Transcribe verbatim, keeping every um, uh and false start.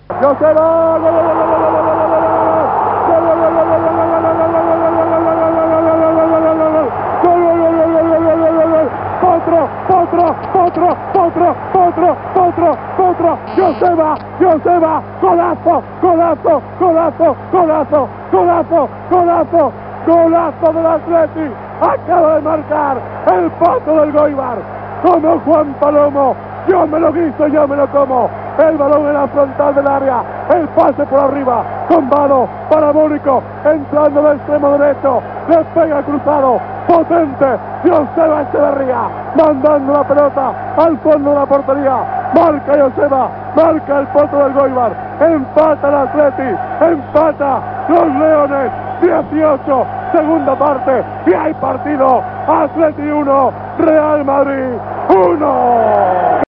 Joseba, Potro, Potro, Potro, Potro, Potro, Potro, Potro, Joseba, Joseba, golazo, golazo, golazo, golazo, golazo, golazo, golazo del Atleti, acaba de marcar el Potro del Goibar, como Juan Palomo, yo me lo guiso, yo me lo como, el balón en la frontal del área, el pase por arriba, combado, parabólico, entrando del extremo derecho, le pega cruzado, potente, Joseba Echeverría, mandando la pelota al fondo de la portería, marca Joseba, marca el Potro del Goibar, empata el Atleti, empata los Leones, dieciocho, segunda parte, y hay partido, Atleti uno, Real Madrid uno.